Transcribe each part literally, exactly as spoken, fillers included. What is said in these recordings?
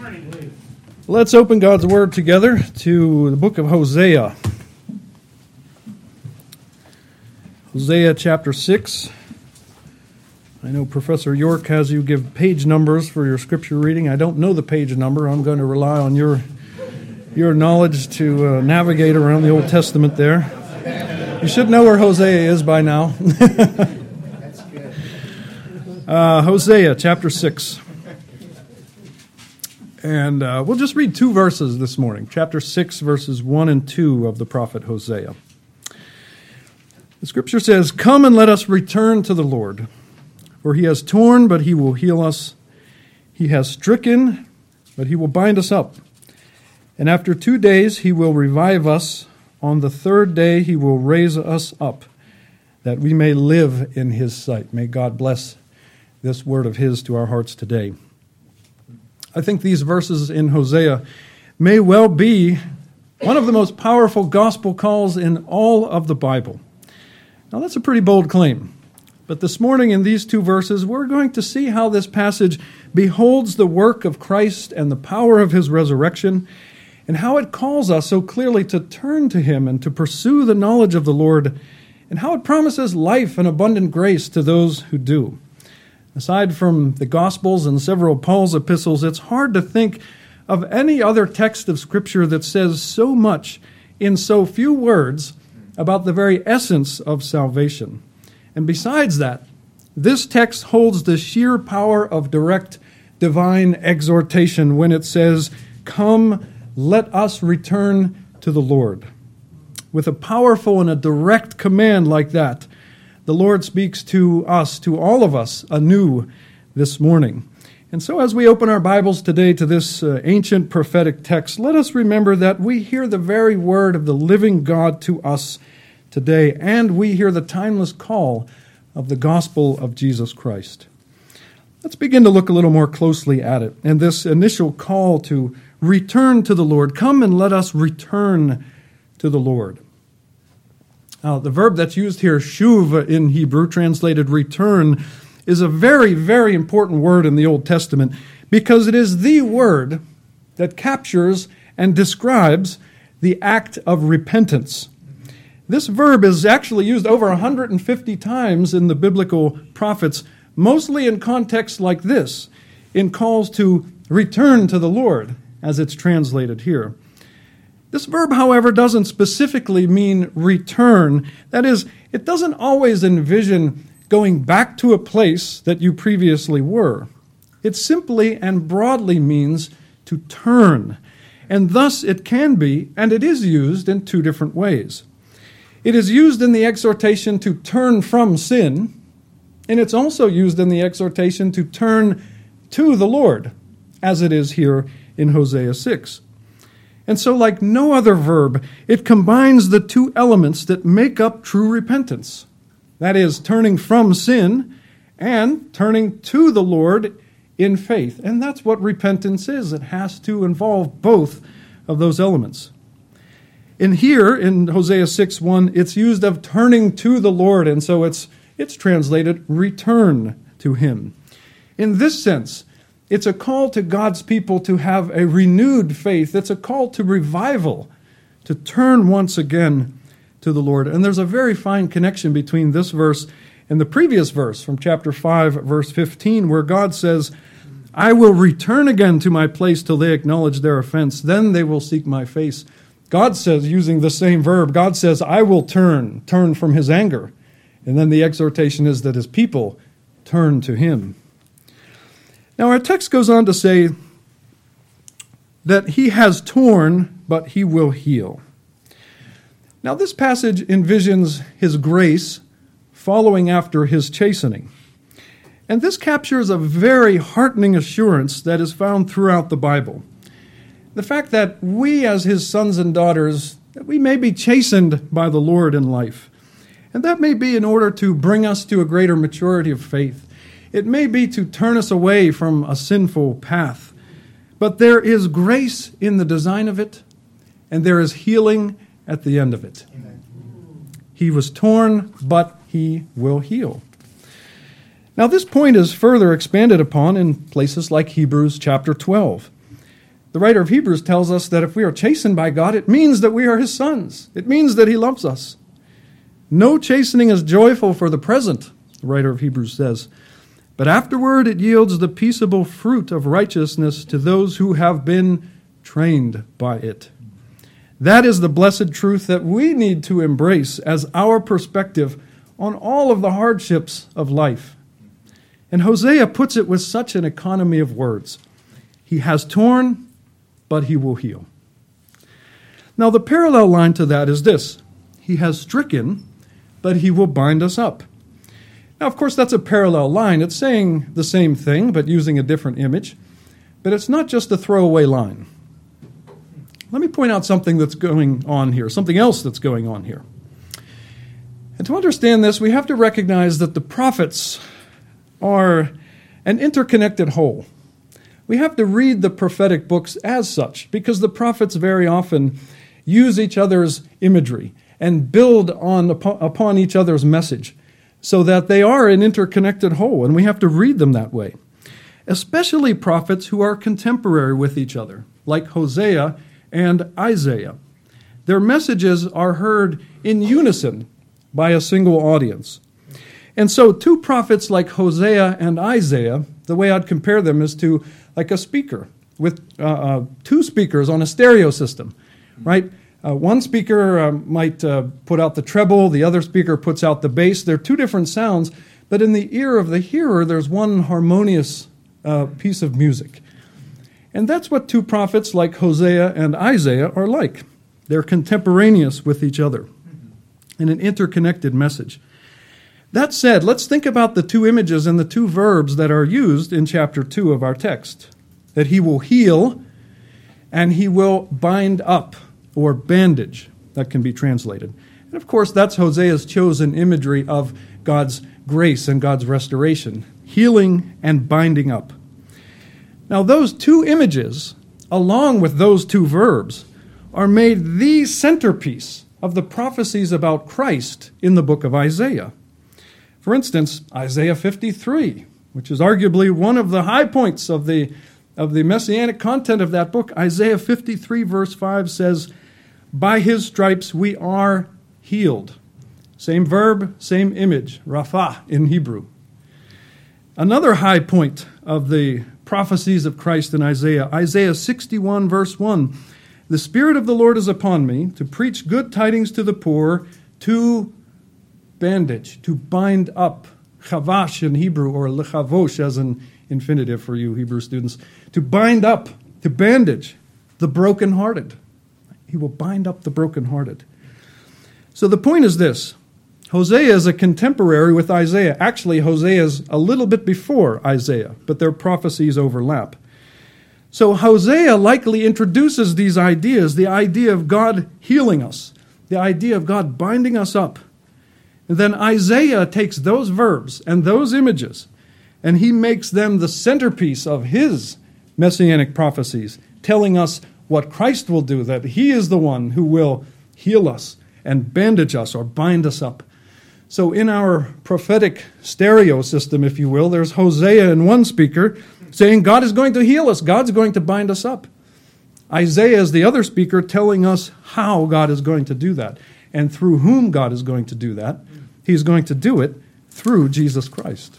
Let's open God's Word together to the book of Hosea. Hosea chapter six. I know Professor York has you give page numbers for your scripture reading. I don't know the page number. I'm going to rely on your your knowledge to uh, navigate around the Old Testament there. You should know where Hosea is by now. That's good. uh, Hosea chapter six. And uh, we'll just read two verses this morning, chapter six, verses one and two of the prophet Hosea. The scripture says, "Come and let us return to the Lord, for he has torn, but he will heal us. He has stricken, but he will bind us up. And after two days he will revive us. On the third day he will raise us up, that we may live in his sight." May God bless this word of his to our hearts today. I think these verses in Hosea may well be one of the most powerful gospel calls in all of the Bible. Now, that's a pretty bold claim. But this morning in these two verses, we're going to see how this passage beholds the work of Christ and the power of his resurrection, and how it calls us so clearly to turn to him and to pursue the knowledge of the Lord, and how it promises life and abundant grace to those who do. Aside from the Gospels and several of Paul's epistles, it's hard to think of any other text of Scripture that says so much in so few words about the very essence of salvation. And besides that, this text holds the sheer power of direct divine exhortation when it says, "Come, let us return to the Lord." With a powerful and a direct command like that, the Lord speaks to us, to all of us, anew this morning. And so as we open our Bibles today to this uh, ancient prophetic text, let us remember that we hear the very word of the living God to us today, and we hear the timeless call of the gospel of Jesus Christ. Let's begin to look a little more closely at it, and this initial call to return to the Lord. Come and let us return to the Lord. Now, the verb that's used here, shuv in Hebrew, translated return, is a very, very important word in the Old Testament because it is the word that captures and describes the act of repentance. This verb is actually used over one hundred fifty times in the biblical prophets, mostly in contexts like this, in calls to return to the Lord, as it's translated here. This verb, however, doesn't specifically mean return. That is, it doesn't always envision going back to a place that you previously were. It simply and broadly means to turn. And thus it can be, and it is used in two different ways. It is used in the exhortation to turn from sin, and it's also used in the exhortation to turn to the Lord, as it is here in Hosea six. And so, like no other verb, it combines the two elements that make up true repentance. That is, turning from sin and turning to the Lord in faith. And that's what repentance is. It has to involve both of those elements. In here, in Hosea six one, it's used of turning to the Lord, and so it's, it's translated return to him. In this sense, it's a call to God's people to have a renewed faith. It's a call to revival, to turn once again to the Lord. And there's a very fine connection between this verse and the previous verse from chapter five, verse fifteen, where God says, "I will return again to my place till they acknowledge their offense. Then they will seek my face." God says, using the same verb, God says, "I will turn, turn from his anger." And then the exhortation is that his people turn to him. Now, our text goes on to say that he has torn, but he will heal. Now, this passage envisions his grace following after his chastening. And this captures a very heartening assurance that is found throughout the Bible. The fact that we, as his sons and daughters, that we may be chastened by the Lord in life. And that may be in order to bring us to a greater maturity of faith. It may be to turn us away from a sinful path, but there is grace in the design of it, and there is healing at the end of it. Amen. He was torn, but he will heal. Now, this point is further expanded upon in places like Hebrews chapter twelve. The writer of Hebrews tells us that if we are chastened by God, it means that we are his sons. It means that he loves us. No chastening is joyful for the present, the writer of Hebrews says, but afterward it yields the peaceable fruit of righteousness to those who have been trained by it. That is the blessed truth that we need to embrace as our perspective on all of the hardships of life. And Hosea puts it with such an economy of words. He has torn, but he will heal. Now the parallel line to that is this. He has stricken, but he will bind us up. Now, of course, that's a parallel line. It's saying the same thing, but using a different image. But it's not just a throwaway line. Let me point out something that's going on here, something else that's going on here. And to understand this, we have to recognize that the prophets are an interconnected whole. We have to read the prophetic books as such, because the prophets very often use each other's imagery and build on upon each other's message, so that they are an interconnected whole, and we have to read them that way. Especially prophets who are contemporary with each other, like Hosea and Isaiah. Their messages are heard in unison by a single audience. And so two prophets like Hosea and Isaiah, the way I'd compare them is to like a speaker with uh, uh, two speakers on a stereo system, right? Uh, one speaker uh, might uh, put out the treble, the other speaker puts out the bass. They're two different sounds, but in the ear of the hearer, there's one harmonious uh, piece of music. And that's what two prophets like Hosea and Isaiah are like. They're contemporaneous with each other in an interconnected message. That said, let's think about the two images and the two verbs that are used in chapter two of our text. That he will heal and he will bind up, or bandage, that can be translated. And of course, that's Hosea's chosen imagery of God's grace and God's restoration, healing and binding up. Now, those two images, along with those two verbs, are made the centerpiece of the prophecies about Christ in the book of Isaiah. For instance, Isaiah fifty-three, which is arguably one of the high points of the, of the messianic content of that book, Isaiah fifty-three verse five says, by his stripes we are healed. Same verb, same image, rapha in Hebrew. Another high point of the prophecies of Christ in Isaiah, Isaiah sixty-one verse one, the Spirit of the Lord is upon me to preach good tidings to the poor, to bandage, to bind up, chavash in Hebrew, or lechavos as an infinitive for you Hebrew students, to bind up, to bandage the brokenhearted. He will bind up the brokenhearted. So the point is this. Hosea is a contemporary with Isaiah. Actually, Hosea is a little bit before Isaiah, but their prophecies overlap. So Hosea likely introduces these ideas, the idea of God healing us, the idea of God binding us up. And then Isaiah takes those verbs and those images, and he makes them the centerpiece of his messianic prophecies, telling us what Christ will do, that he is the one who will heal us and bandage us or bind us up. So in our prophetic stereo system, if you will, there's Hosea in one speaker saying God is going to heal us, God's going to bind us up. Isaiah is the other speaker telling us how God is going to do that and through whom God is going to do that. He's going to do it through Jesus Christ.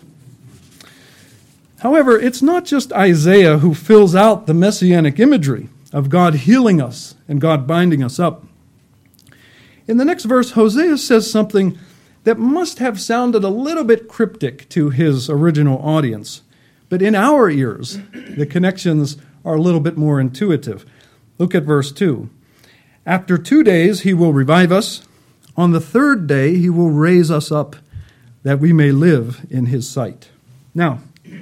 However, it's not just Isaiah who fills out the messianic imagery of God healing us and God binding us up. In the next verse, Hosea says something that must have sounded a little bit cryptic to his original audience. But in our ears, the connections are a little bit more intuitive. Look at verse two. After two days he will revive us. On the third day he will raise us up, that we may live in his sight. Now,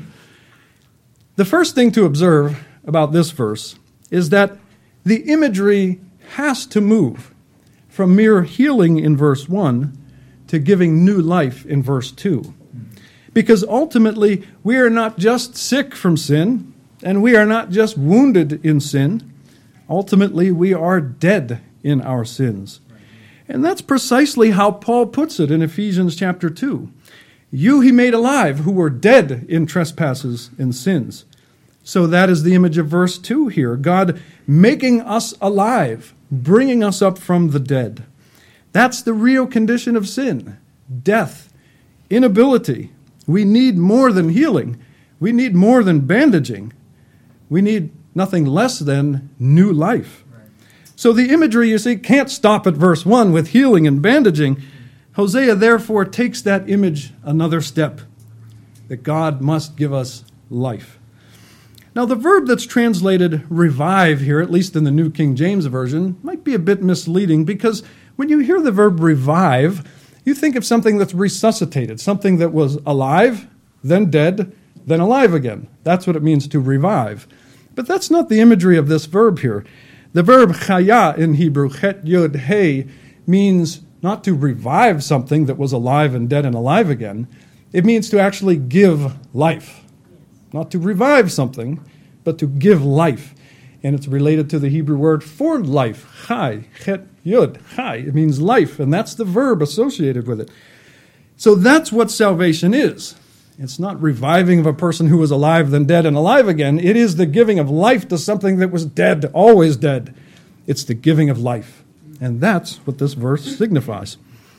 the first thing to observe about this verse is that the imagery has to move from mere healing in verse one to giving new life in verse two. Because ultimately, we are not just sick from sin, and we are not just wounded in sin. Ultimately, we are dead in our sins. And that's precisely how Paul puts it in Ephesians chapter two. You he made alive who were dead in trespasses and sins. So that is the image of verse two here. God making us alive, bringing us up from the dead. That's the real condition of sin. Death, inability. We need more than healing. We need more than bandaging. We need nothing less than new life. Right. So the imagery, you see, can't stop at verse one with healing and bandaging. Hosea therefore takes that image another step, that God must give us life. Now the verb that's translated revive here, at least in the New King James Version, might be a bit misleading because when you hear the verb revive, you think of something that's resuscitated, something that was alive, then dead, then alive again. That's what it means to revive. But that's not the imagery of this verb here. The verb chaya in Hebrew, chet yod hey, means not to revive something that was alive and dead and alive again. It means to actually give life. Not to revive something, but to give life. And it's related to the Hebrew word for life, chai, chet yud, chai. It means life, and that's the verb associated with it. So that's what salvation is. It's not reviving of a person who was alive, then dead, and alive again. It is the giving of life to something that was dead, always dead. It's the giving of life. And that's what this verse signifies.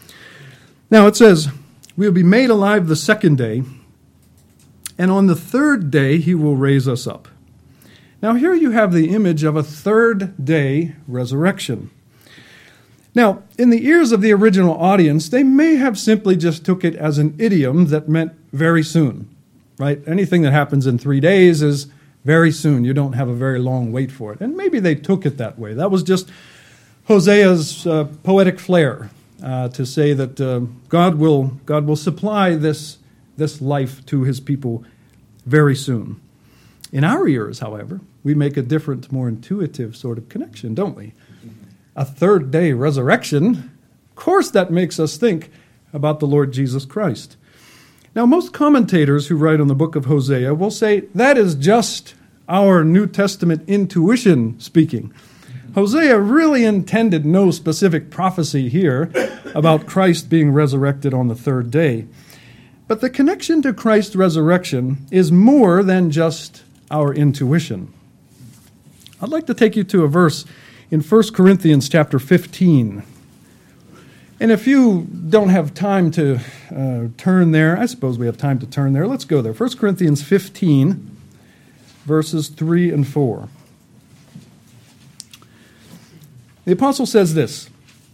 Now it says, we will be made alive the second day, and on the third day he will raise us up. Now here you have the image of a third day resurrection. Now, in the ears of the original audience, they may have simply just took it as an idiom that meant very soon, right? Anything that happens in three days is very soon. You don't have a very long wait for it. And maybe they took it that way. That was just Hosea's uh, poetic flair uh, to say that uh, God will God will supply this, this life to his people very soon. In our ears, however, we make a different, more intuitive sort of connection, don't we? A third day resurrection, of course that makes us think about the Lord Jesus Christ. Now, most commentators who write on the book of Hosea will say that is just our New Testament intuition speaking. Hosea really intended no specific prophecy here about Christ being resurrected on the third day. But the connection to Christ's resurrection is more than just our intuition. I'd like to take you to a verse in First Corinthians chapter fifteen. And if you don't have time to uh, turn there, I suppose we have time to turn there. Let's go there. First Corinthians fifteen, verses three and four. The apostle says this,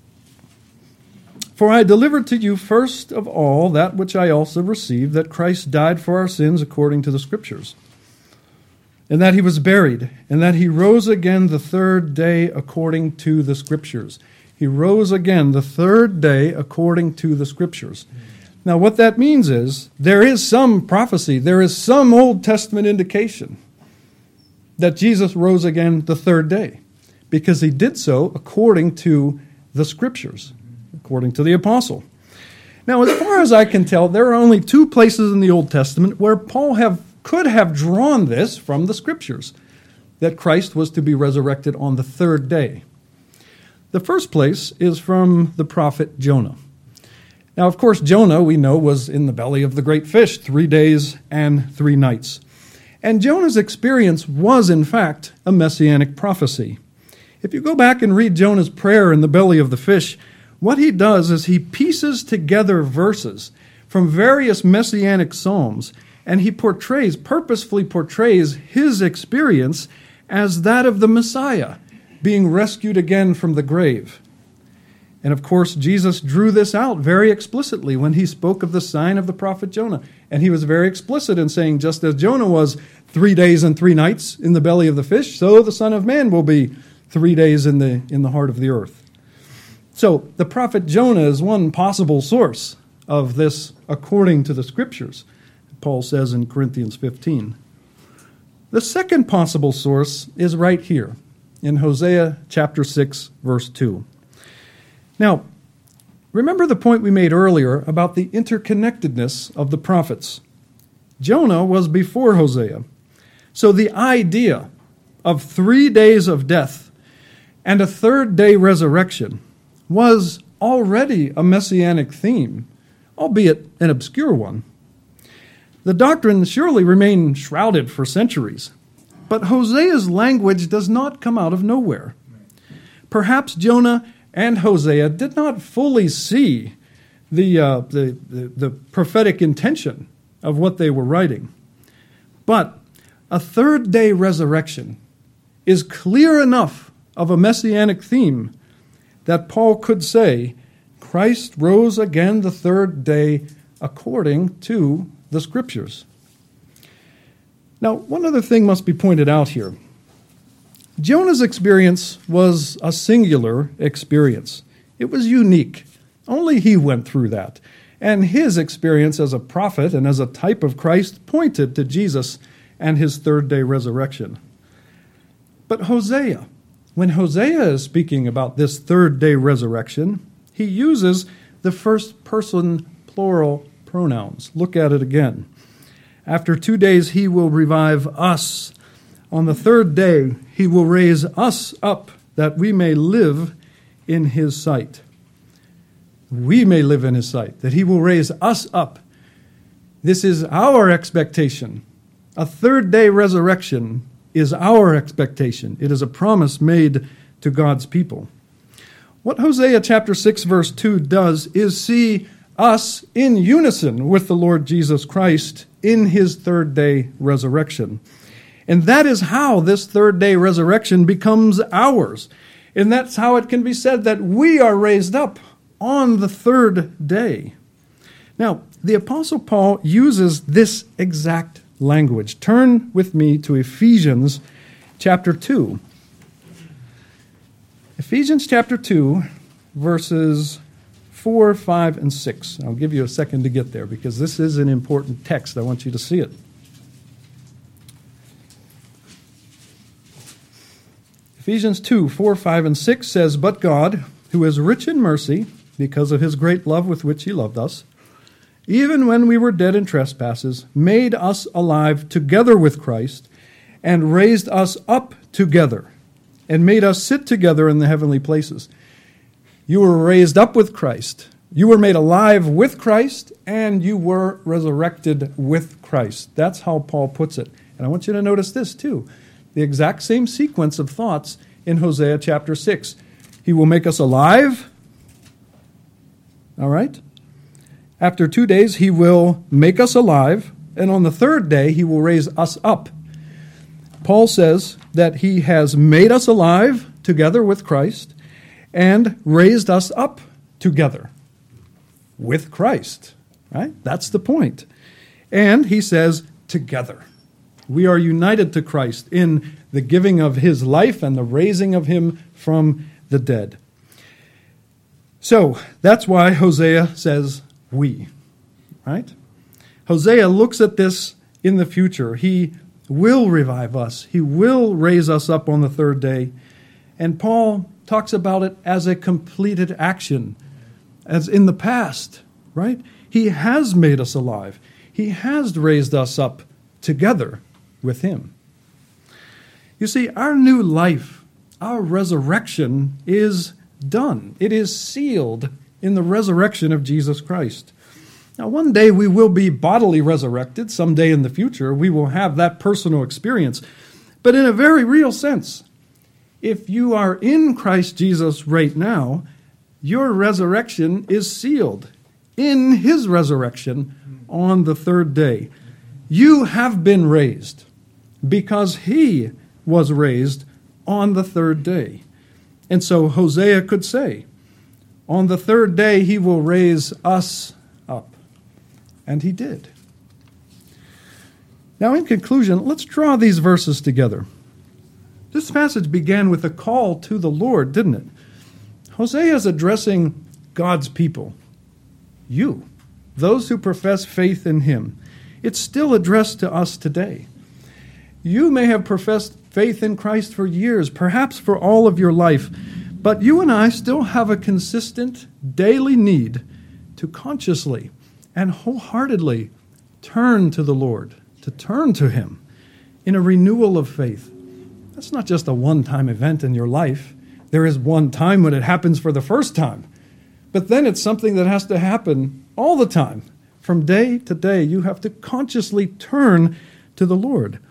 "For I delivered to you first of all that which I also received, that Christ died for our sins according to the Scriptures, and that he was buried, and that he rose again the third day according to the Scriptures." He rose again the third day according to the Scriptures. Now what that means is, there is some prophecy, there is some Old Testament indication that Jesus rose again the third day, because he did so according to the Scriptures, according to the apostle. Now as far as I can tell, there are only two places in the Old Testament where Paul have could have drawn this from the Scriptures, that Christ was to be resurrected on the third day. The first place is from the prophet Jonah. Now, of course, Jonah, we know, was in the belly of the great fish three days and three nights. And Jonah's experience was, in fact, a messianic prophecy. If you go back and read Jonah's prayer in the belly of the fish, what he does is he pieces together verses from various messianic psalms, and he portrays, purposefully portrays his experience as that of the Messiah, being rescued again from the grave. And of course, Jesus drew this out very explicitly when he spoke of the sign of the prophet Jonah. And he was very explicit in saying, just as Jonah was three days and three nights in the belly of the fish, so the Son of Man will be three days in the, in the heart of the earth. So the prophet Jonah is one possible source of this according to the Scriptures, Paul says in Corinthians fifteen. The second possible source is right here in Hosea chapter six, verse two. Now, remember the point we made earlier about the interconnectedness of the prophets. Jonah was before Hosea. So the idea of three days of death and a third day resurrection was already a messianic theme, albeit an obscure one. The doctrine surely remained shrouded for centuries, But Hosea's language does not come out of nowhere. Perhaps Jonah and Hosea did not fully see the, uh, the, the, the prophetic intention of what they were writing. But a third-day resurrection is clear enough of a messianic theme that Paul could say, Christ rose again the third day according to the Scriptures. Now, one other thing must be pointed out here. Jonah's experience was a singular experience. It was unique. Only he went through that. And his experience as a prophet and as a type of Christ pointed to Jesus and his third-day resurrection. But Hosea, when Hosea is speaking about this third-day resurrection, he uses the first-person plural pronouns. Look at it again. After two days he will revive us. On the third day he will raise us up that we may live in his sight. We may live in his sight, that he will raise us up. This is our expectation. A third-day resurrection is our expectation. It is a promise made to God's people. What Hosea chapter six verse two does is see us in unison with the Lord Jesus Christ in his third-day resurrection. And that is how this third-day resurrection becomes ours. And that's how it can be said that we are raised up on the third day. Now, the Apostle Paul uses this exact language. Turn with me to Ephesians chapter two. Ephesians chapter two, verses four, five, and six. I'll give you a second to get there because this is an important text. I want you to see it. Ephesians two, four, five, and six says, But God, who is rich in mercy, because of his great love with which he loved us, even when we were dead in trespasses, made us alive together with Christ, and raised us up together, and made us sit together in the heavenly places. You were raised up with Christ. You were made alive with Christ, and you were resurrected with Christ. That's how Paul puts it. And I want you to notice this too. The exact same sequence of thoughts in Hosea chapter six. He will make us alive. All right? After two days, he will make us alive, and on the third day, he will raise us up. Paul says that he has made us alive together with Christ and raised us up together with Christ. Right? That's the point. And he says, together. We are united to Christ in the giving of his life and the raising of him from the dead. So, that's why Hosea says, we. Right? Hosea looks at this in the future. He will revive us. He will raise us up on the third day. And Paul talks about it as a completed action, as in the past, right? He has made us alive. He has raised us up together with him. You see, our new life, our resurrection is done. It is sealed in the resurrection of Jesus Christ. Now, one day we will be bodily resurrected. Someday in the future, we will have that personal experience. But in a very real sense, if you are in Christ Jesus right now, your resurrection is sealed in his resurrection on the third day. You have been raised because he was raised on the third day. And so Hosea could say, on the third day he will raise us up. And he did. Now, in conclusion, let's draw these verses together. This passage began with a call to the Lord, didn't it? Hosea is addressing God's people, you, those who profess faith in him. It's still addressed to us today. You may have professed faith in Christ for years, perhaps for all of your life, but you and I still have a consistent daily need to consciously and wholeheartedly turn to the Lord, to turn to him in a renewal of faith. That's not just a one-time event in your life. There is one time when it happens for the first time, but then it's something that has to happen all the time. From day to day, you have to consciously turn to the Lord.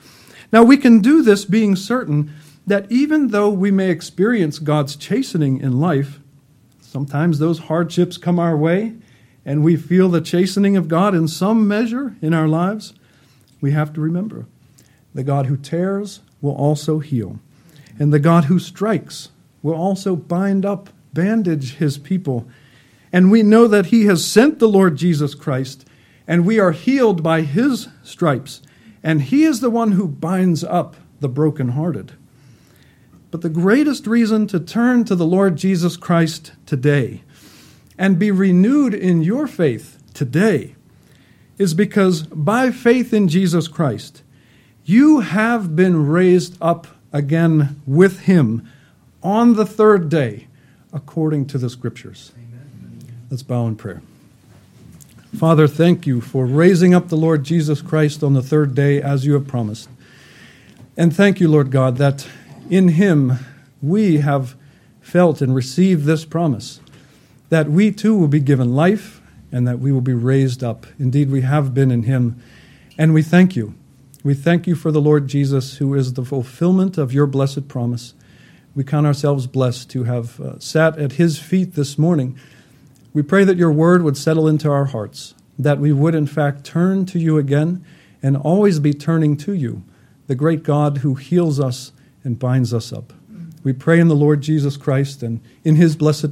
Now we can do this being certain that even though we may experience God's chastening in life, sometimes those hardships come our way, and we feel the chastening of God in some measure in our lives, we have to remember the God who tears will also heal, and the God who strikes will also bind up, bandage his people. And we know that he has sent the Lord Jesus Christ, and we are healed by his stripes, and he is the one who binds up the brokenhearted. But the greatest reason to turn to the Lord Jesus Christ today and be renewed in your faith today is because by faith in Jesus Christ, you have been raised up again with him on the third day, according to the Scriptures. Amen. Let's bow in prayer. Father, thank you for raising up the Lord Jesus Christ on the third day as you have promised. And thank you, Lord God, that in him we have felt and received this promise, that we too will be given life and that we will be raised up. Indeed, we have been in him, and we thank you. We thank you for the Lord Jesus, who is the fulfillment of your blessed promise. We count ourselves blessed to have uh, sat at his feet this morning. We pray that your word would settle into our hearts, that we would in fact turn to you again and always be turning to you, the great God who heals us and binds us up. We pray in the Lord Jesus Christ and in his blessed